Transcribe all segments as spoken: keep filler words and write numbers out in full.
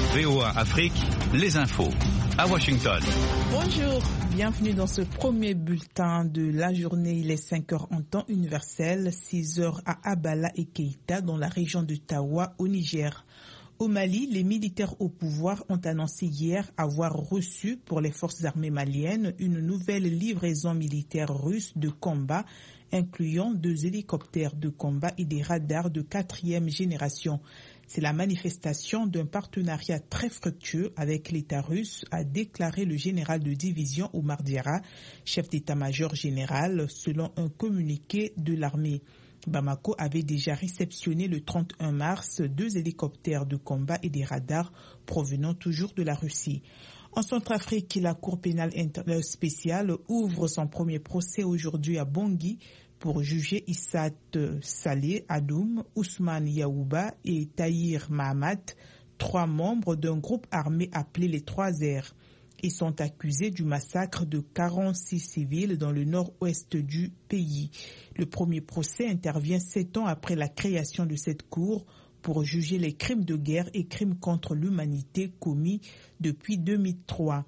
V O A Afrique, les infos. À Washington. Bonjour, bienvenue dans ce premier bulletin de la journée. Il est cinq heures en temps universel, six heures à Abala et Keita dans la région de Tawa au Niger. Au Mali, les militaires au pouvoir ont annoncé hier avoir reçu pour les forces armées maliennes une nouvelle livraison militaire russe de combat, incluant deux hélicoptères de combat et des radars de quatrième génération. C'est la manifestation d'un partenariat très fructueux avec l'État russe, a déclaré le général de division Oumar Diarra, chef d'état-major général, selon un communiqué de l'armée. Bamako avait déjà réceptionné le trente et un mars deux hélicoptères de combat et des radars provenant toujours de la Russie. En Centrafrique, la Cour pénale spéciale ouvre son premier procès aujourd'hui à Bangui pour juger Issat Saleh Adoum, Ousmane Yaouba et Tahir Mahamat, trois membres d'un groupe armé appelé les Trois R. Ils sont accusés du massacre de quarante-six civils dans le nord-ouest du pays. Le premier procès intervient sept ans après la création de cette cour pour juger les crimes de guerre et crimes contre l'humanité commis depuis deux mille trois.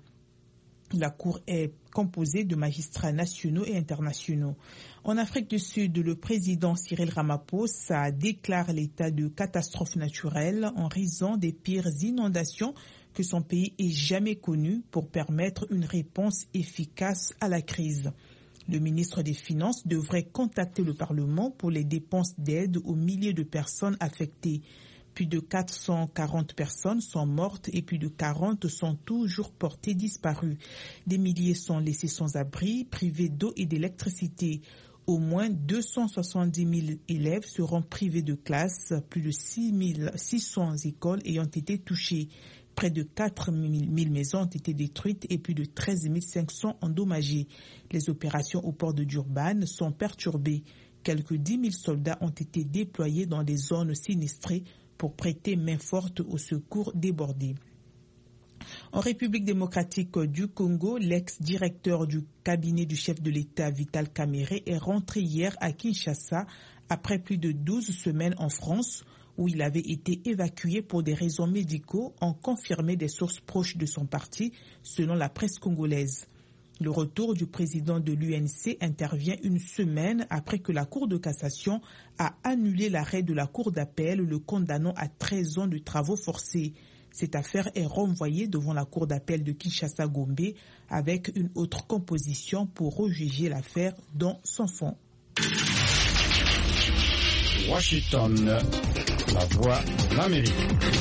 La cour est composée de magistrats nationaux et internationaux. En Afrique du Sud, le président Cyril Ramaphosa déclare l'état de catastrophe naturelle en raison des pires inondations que son pays ait jamais connues pour permettre une réponse efficace à la crise. Le ministre des Finances devrait contacter le Parlement pour les dépenses d'aide aux milliers de personnes affectées. Plus de quatre cent quarante personnes sont mortes et plus de quarante sont toujours portées disparues. Des milliers sont laissés sans abri, privés d'eau et d'électricité. Au moins deux cent soixante-dix mille élèves seront privés de classe, plus de six mille six cents écoles ayant été touchées. Près de quatre mille maisons ont été détruites et plus de treize mille cinq cents endommagées. Les opérations au port de Durban sont perturbées. Quelques dix mille soldats ont été déployés dans des zones sinistrées pour prêter main forte aux secours débordés. En République démocratique du Congo, l'ex-directeur du cabinet du chef de l'État Vital Kamerhe est rentré hier à Kinshasa après plus de douze semaines en France, où il avait été évacué pour des raisons médicaux, ont confirmé des sources proches de son parti, selon la presse congolaise. Le retour du président de l'U N C intervient une semaine après que la Cour de cassation a annulé l'arrêt de la Cour d'appel le condamnant à treize ans de travaux forcés. Cette affaire est renvoyée devant la Cour d'appel de Kinshasa-Gombe avec une autre composition pour rejuger l'affaire dans son fond. Washington, la voix de l'Amérique.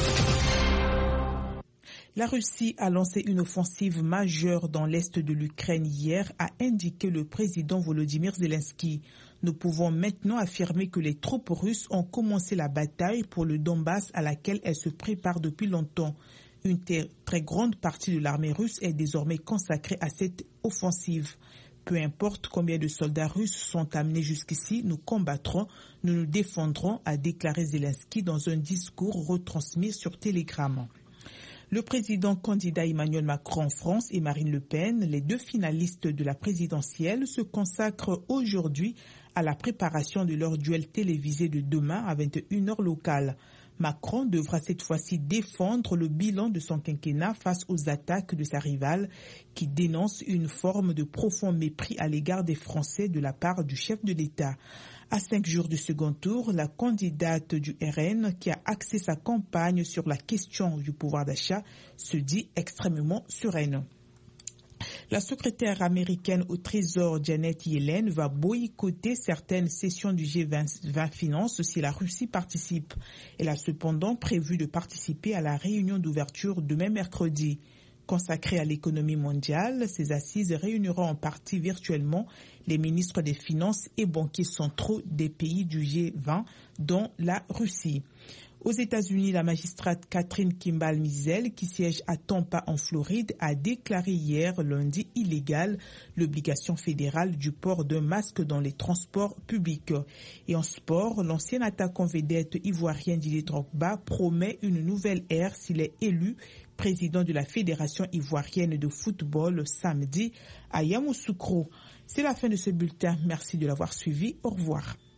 La Russie a lancé une offensive majeure dans l'est de l'Ukraine hier, a indiqué le président Volodymyr Zelensky. Nous pouvons maintenant affirmer que les troupes russes ont commencé la bataille pour le Donbass à laquelle elles se préparent depuis longtemps. Une très grande partie de l'armée russe est désormais consacrée à cette offensive. Peu importe combien de soldats russes sont amenés jusqu'ici, nous combattrons, nous nous défendrons, a déclaré Zelensky dans un discours retransmis sur Telegram. Le président candidat Emmanuel Macron en France et Marine Le Pen, les deux finalistes de la présidentielle, se consacrent aujourd'hui à la préparation de leur duel télévisé de demain à vingt et une heures locales. Macron devra cette fois-ci défendre le bilan de son quinquennat face aux attaques de sa rivale qui dénonce une forme de profond mépris à l'égard des Français de la part du chef de l'État. À cinq jours du second tour, la candidate du R N, qui a axé sa campagne sur la question du pouvoir d'achat, se dit extrêmement sereine. La secrétaire américaine au Trésor Janet Yellen va boycotter certaines sessions du G vingt Finance si la Russie participe. Elle a cependant prévu de participer à la réunion d'ouverture demain mercredi. Consacrée à l'économie mondiale, ces assises réuniront en partie virtuellement les ministres des Finances et banquiers centraux des pays du G vingt, dont la Russie. Aux États-Unis, la magistrate Catherine Kimball Mizell, qui siège à Tampa en Floride, a déclaré hier lundi illégale l'obligation fédérale du port d'un masque dans les transports publics. Et en sport, l'ancien attaquant vedette ivoirien Didier Drogba promet une nouvelle ère s'il est élu président de la Fédération ivoirienne de football samedi à Yamoussoukro. C'est la fin de ce bulletin. Merci de l'avoir suivi. Au revoir.